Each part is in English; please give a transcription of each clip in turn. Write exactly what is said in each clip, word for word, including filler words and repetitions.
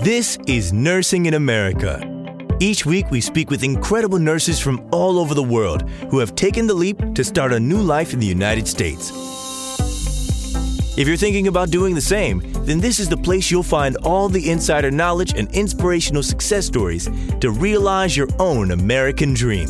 This is Nursing in America. Each week, we speak with incredible nurses from all over the world who have taken the leap to start a new life in the United States. If you're thinking about doing the same, then this is the place you'll find all the insider knowledge and inspirational success stories to realize your own American dream.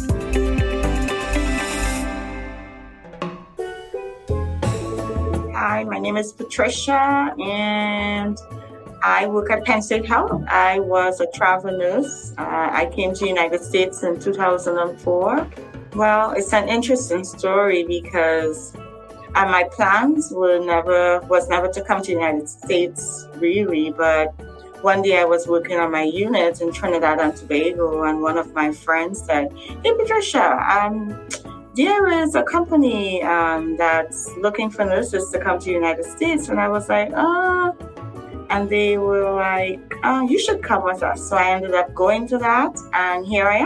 Hi, my name is Patricia, and I work at Penn State Health. I was a travel nurse. Uh, I came to the United States in two thousand four. Well, it's an interesting story because uh, my plans were never was never to come to the United States, really. But one day I was working on my unit in Trinidad and Tobago, and one of my friends said, "Hey, Patricia, um, there is a company um, that's looking for nurses to come to the United States." And I was like, "Uh." And they were like, oh, you should come with us. So I ended up going to that, and here I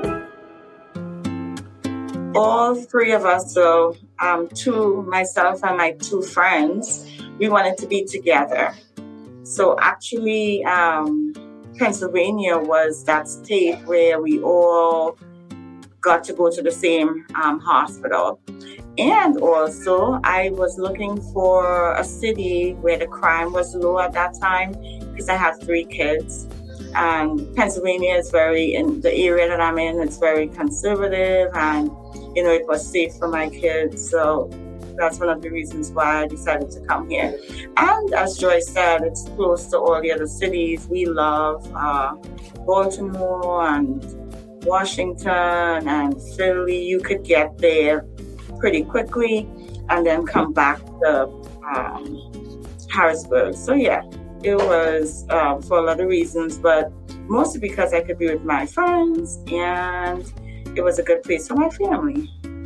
am. All three of us, so um, two, myself and my two friends, we wanted to be together. So actually, um, Pennsylvania was that state where we all got to go to the same um, hospital. And also, I was looking for a city where the crime was low at that time because I have three kids. And Pennsylvania is very, in the area that I'm in, it's very conservative, and, you know, it was safe for my kids. So that's one of the reasons why I decided to come here. And as Joy said, it's close to all the other cities. We love uh, Baltimore and Washington and Philly. You could get there pretty quickly and then come back to um, Harrisburg. So yeah, it was uh, for a lot of reasons, but mostly because I could be with my friends and it was a good place for my family.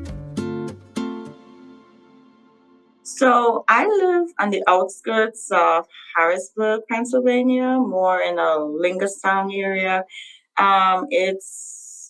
So I live on the outskirts of Harrisburg, Pennsylvania, more in a Lingerstown area. Um, it's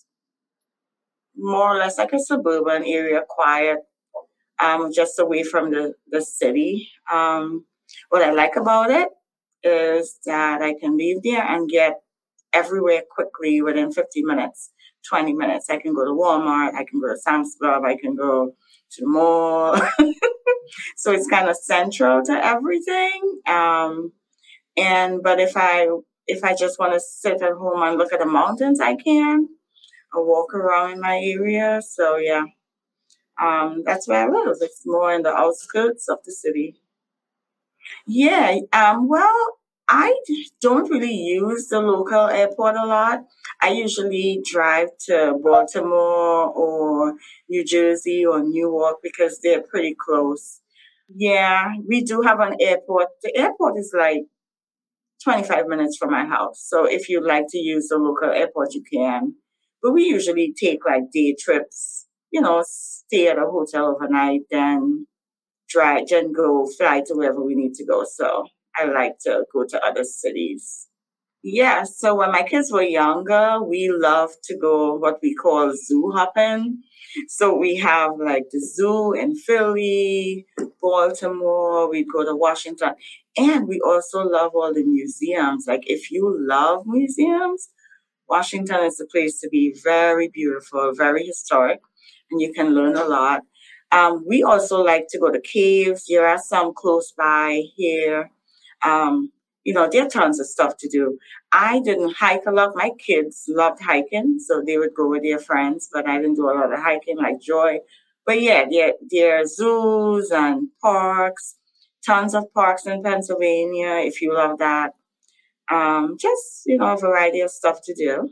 more or less like a suburban area, quiet, um, just away from the, the city. Um, what I like about it is that I can leave there and get everywhere quickly within fifteen minutes, twenty minutes. I can go to Walmart, I can go to Sam's Club, I can go to the mall. So it's kind of central to everything. Um, and but if I if I just want to sit at home and look at the mountains, I can. I walk around in my area. So yeah, um, that's where I live. It's more in the outskirts of the city. Yeah, um, well, I don't really use the local airport a lot. I usually drive to Baltimore or New Jersey or Newark because they're pretty close. Yeah, we do have an airport. The airport is like twenty-five minutes from my house. So if you'd like to use the local airport, you can. But we usually take like day trips, you know, stay at a hotel overnight, then drive, then go fly to wherever we need to go. So I like to go to other cities. Yeah, so when my kids were younger, we loved to go what we call zoo hopping. So we have like the zoo in Philly, Baltimore, we go to Washington. And we also love all the museums. Like if you love museums, Washington is the place to be. Very beautiful, very historic, and you can learn a lot. Um, we also like to go to caves. There are some close by here. Um, you know, there are tons of stuff to do. I didn't hike a lot. My kids loved hiking, so they would go with their friends, but I didn't do a lot of hiking like Joy. But yeah, there, there are zoos and parks, tons of parks in Pennsylvania, if you love that. Um, just, you know, a variety of stuff to do.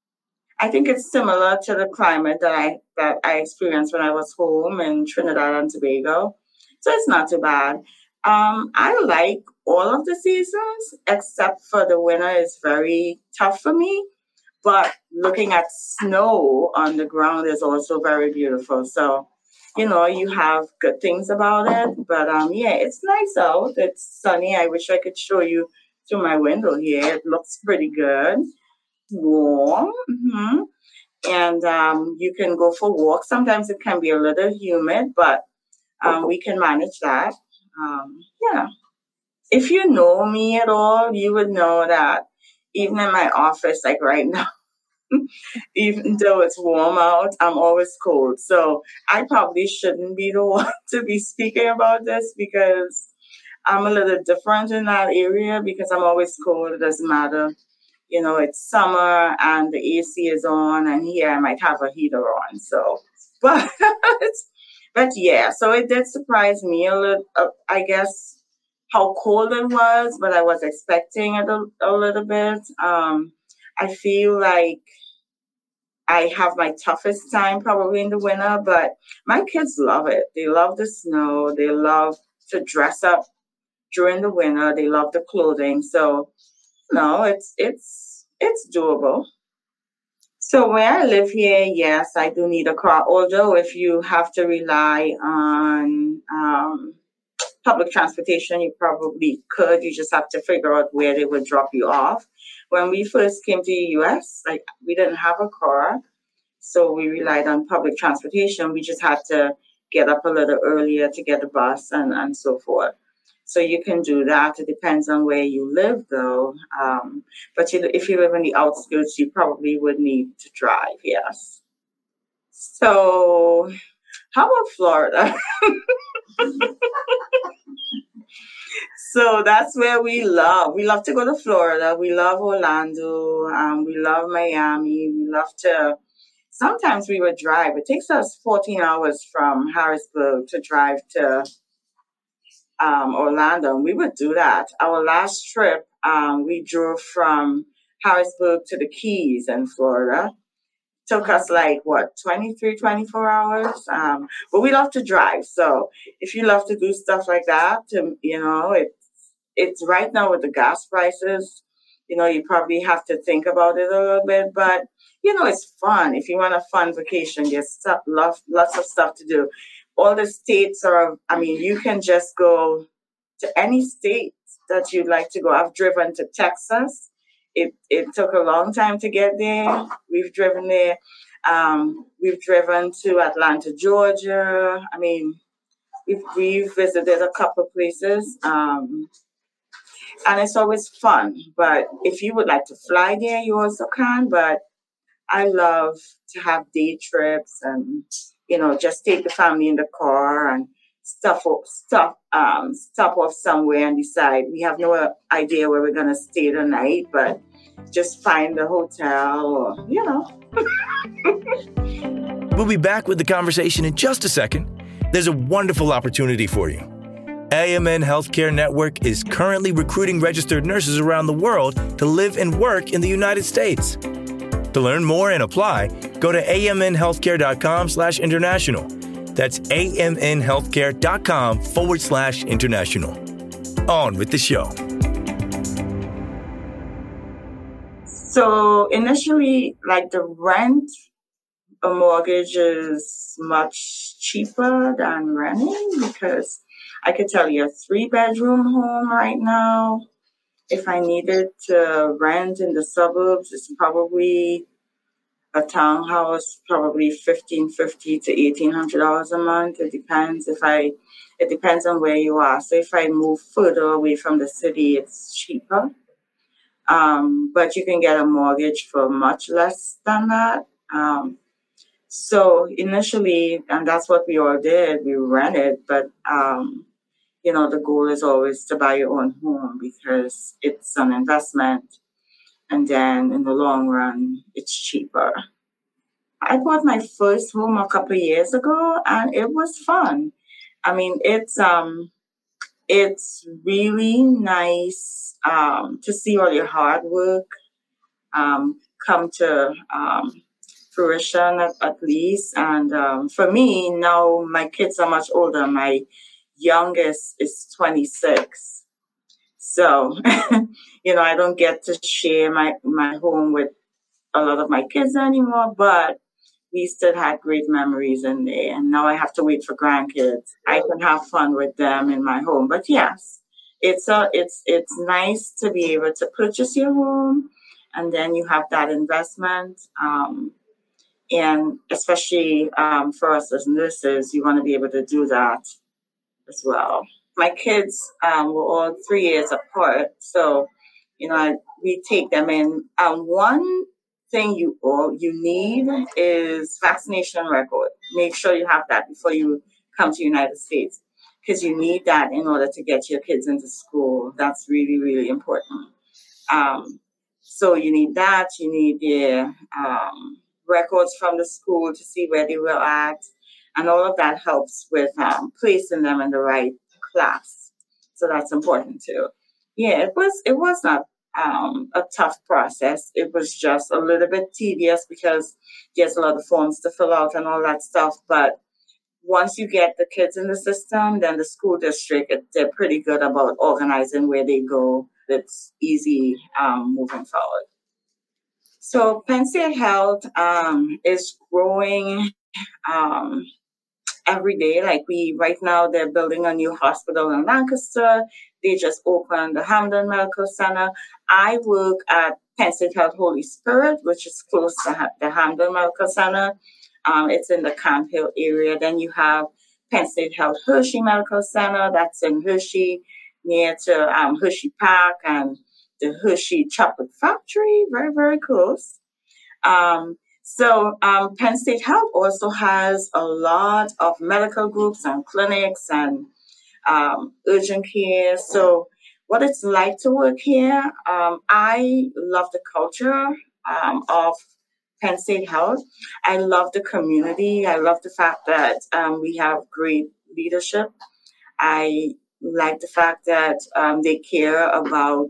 I think it's similar to the climate that I that I experienced when I was home in Trinidad and Tobago. So it's not too bad. Um, I like all of the seasons, except for the winter is very tough for me. But looking at snow on the ground is also very beautiful. So, you know, you have good things about it. But um, yeah, it's nice out. It's sunny. I wish I could show you through my window here. It looks pretty good. Warm. Mm-hmm. And um, you can go for walks. Sometimes it can be a little humid, but um, we can manage that. Um, yeah. If you know me at all, you would know that even in my office, like right now, even though it's warm out, I'm always cold. So I probably shouldn't be the one to be speaking about this because I'm a little different in that area because I'm always cold. It doesn't matter. You know, it's summer and the A C is on, and here I might have a heater on. So, but, but yeah, so it did surprise me a little, uh, I guess, how cold it was, but I was expecting it a, a little bit. Um, I feel like I have my toughest time probably in the winter, but my kids love it. They love the snow. They love to dress up during the winter. They love the clothing. So no, it's it's it's doable. So where I live here, yes, I do need a car. Although if you have to rely on um, public transportation, you probably could. You just have to figure out where they would drop you off. When we first came to the U S, like we didn't have a car, so we relied on public transportation. We just had to get up a little earlier to get a bus and, and so forth. So you can do that. It depends on where you live, though. Um, but you, if you live in the outskirts, you probably would need to drive, yes. So how about Florida? So that's where we love. We love to go to Florida. We love Orlando. Um, we love Miami. We love to, sometimes we would drive. It takes us fourteen hours from Harrisburg to drive to um, Orlando. And we would do that. Our last trip, um, we drove from Harrisburg to the Keys in Florida. Took us like, what, twenty-three, twenty-four hours? Um, but we love to drive. So if you love to do stuff like that, to, you know, it, it's right now with the gas prices, you know, you probably have to think about it a little bit, but you know, it's fun. If you want a fun vacation, there's stuff, lots, lots of stuff to do. All the states are, I mean, you can just go to any state that you'd like to go. I've driven to Texas. It it took a long time to get there. We've driven there. Um, we've driven to Atlanta, Georgia. I mean, we've, we've visited a couple places. Um, And it's always fun. But if you would like to fly there, you also can. But I love to have day trips and, you know, just take the family in the car and stuff off, stuff, um, stop off somewhere and decide. We have no idea where we're going to stay the night, but just find the hotel or, you know. We'll be back with the conversation in just a second. There's a wonderful opportunity for you. A M N Healthcare Network is currently recruiting registered nurses around the world to live and work in the United States. To learn more and apply, go to amnhealthcare.com slash international. That's amnhealthcare.com forward slash international. On with the show. So initially, like the rent, a mortgage is much cheaper than renting because I could tell you a three bedroom home right now. If I needed to rent in the suburbs, it's probably a townhouse, probably fifteen fifty to eighteen hundred dollars a month. It depends if I. It depends on where you are. So if I move further away from the city, it's cheaper. Um, but you can get a mortgage for much less than that. Um, so initially, and that's what we all did. We rented, but um, you know, the goal is always to buy your own home because it's an investment. And then in the long run, it's cheaper. I bought my first home a couple of years ago and it was fun. I mean, it's um, it's really nice um, to see all your hard work um, come to um, fruition at, at least. And um, for me, now my kids are much older. My youngest is twenty-six. So, you know, I don't get to share my, my home with a lot of my kids anymore, but we still had great memories in there. And now I have to wait for grandkids. I can have fun with them in my home. But yes, it's a, it's it's nice to be able to purchase your home and then you have that investment. Um, and especially um, for us as nurses, you want to be able to do that as well. My kids um, were all three years apart, so You know, I, we take them in. Um, one thing you all you need is vaccination record. Make sure you have that before you come to the United States, because you need that in order to get your kids into school. That's really, really important. Um, so you need that. You need their um, records from the school to see where they were at, and all of that helps with um, placing them in the right class. So that's important too. Yeah, it was it was not um, a tough process. It was just a little bit tedious because there's a lot of forms to fill out and all that stuff. But once you get the kids in the system, then the school district, they're pretty good about organizing where they go. It's easy um, moving forward. So Penn State Health um, is growing um, every day. Like we, right now, they're building a new hospital in Lancaster. They just opened the Hamden Medical Center. I work at Penn State Health Holy Spirit, which is close to ha- the Hamden Medical Center. Um, it's in the Camp Hill area. Then you have Penn State Health Hershey Medical Center. That's in Hershey, near to um, Hershey Park and the Hershey Chocolate Factory. Very, very close. Um, so um, Penn State Health also has a lot of medical groups and clinics and um, urgent care. So what it's like to work here, um, I love the culture um, of Penn State Health. I love the community. I love the fact that um, we have great leadership. I like the fact that um, they care about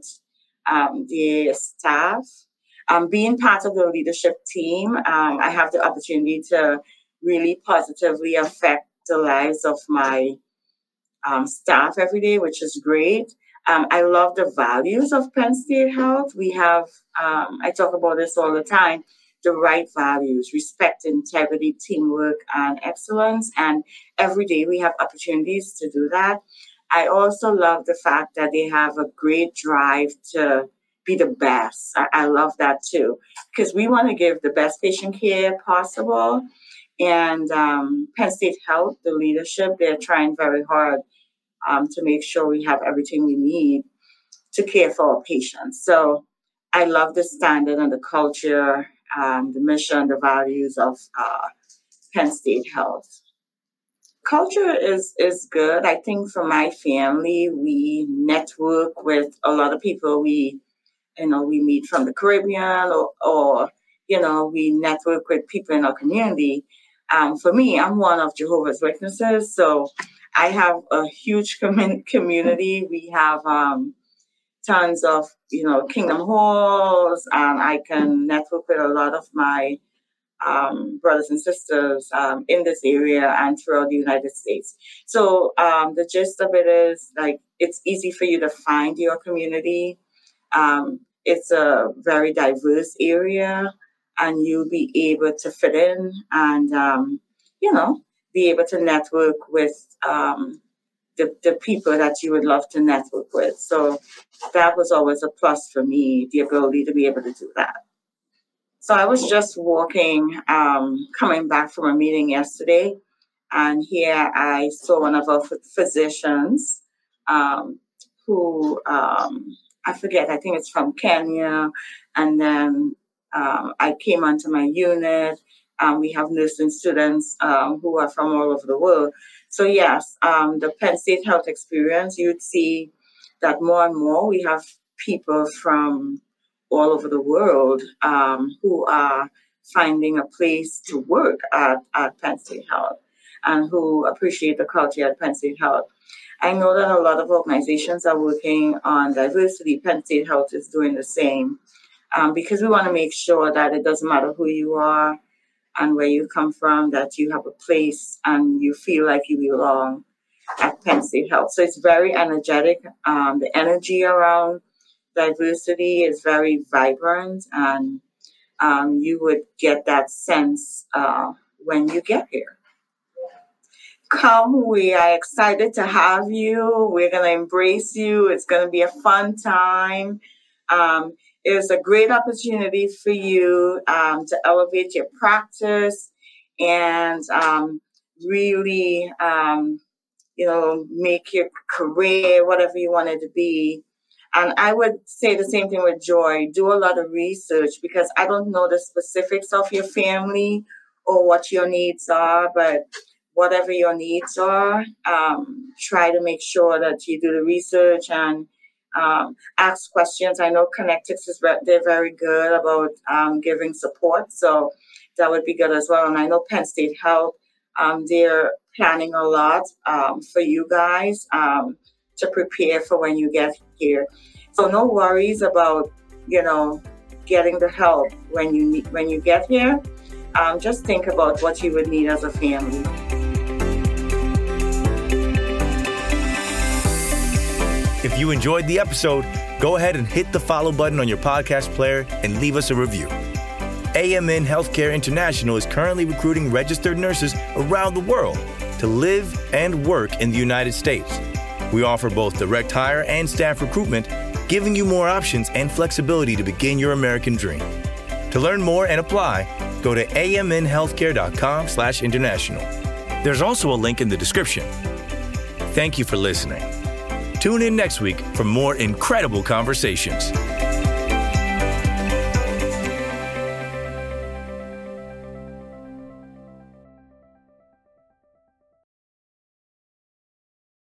um, their staff. Um, being part of the leadership team, um, I have the opportunity to really positively affect the lives of my um, staff every day, which is great. Um, I love the values of Penn State Health. We have, um, I talk about this all the time, the right values: respect, integrity, teamwork, and excellence. And every day we have opportunities to do that. I also love the fact that they have a great drive to be the best. I, I love that too, because we want to give the best patient care possible. And um, Penn State Health, the leadership, they're trying very hard um, to make sure we have everything we need to care for our patients. So I love the standard and the culture, um, the mission, the values of uh, Penn State Health. Culture is is good. I think for my family, we network with a lot of people. We, you know, we meet from the Caribbean, or, or you know, we network with people in our community. Um, for me, I'm one of Jehovah's Witnesses, so I have a huge com- community. We have um, tons of, you know, Kingdom Halls, and I can network with a lot of my um, brothers and sisters um, in this area and throughout the United States. So um, the gist of it is, like, it's easy for you to find your community. Um, it's a very diverse area, and you'll be able to fit in and, um, you know, be able to network with um, the, the people that you would love to network with. So that was always a plus for me, the ability to be able to do that. So I was just walking, um, coming back from a meeting yesterday, and here I saw one of our physicians um, who, um, I forget, I think it's from Kenya. And then um, I came onto my unit. Um, we have nursing students um, who are from all over the world. So yes, um, the Penn State Health experience, you'd see that more and more we have people from all over the world um, who are finding a place to work at, at Penn State Health, and who appreciate the culture at Penn State Health. I know that a lot of organizations are working on diversity. Penn State Health is doing the same, um, because we want to make sure that it doesn't matter who you are and where you come from, that you have a place and you feel like you belong at Penn State Health. So it's very energetic. Um, the energy around diversity is very vibrant, and um, you would get that sense uh, when you get here. Come, we are excited to have you. We're going to embrace you. It's going to be a fun time. Um, it's a great opportunity for you um, to elevate your practice and um, really, um, you know, make your career whatever you want it to be. And I would say the same thing with Joy. Do a lot of research, because I don't know the specifics of your family or what your needs are, but whatever your needs are, um, try to make sure that you do the research and um, ask questions. I know Connectics is re- they're very good about um, giving support, so that would be good as well. And I know Penn State Health, um, they're planning a lot um, for you guys um, to prepare for when you get here. So no worries about, you know, getting the help when you need, when you get here. Um, just think about what you would need as a family. If you enjoyed the episode, go ahead and hit the follow button on your podcast player and leave us a review. A M N Healthcare International is currently recruiting registered nurses around the world to live and work in the United States. We offer both direct hire and staff recruitment, giving you more options and flexibility to begin your American dream. To learn more and apply, go to amnhealthcare.com slash international. There's also a link in the description. Thank you for listening. Tune in next week for more incredible conversations.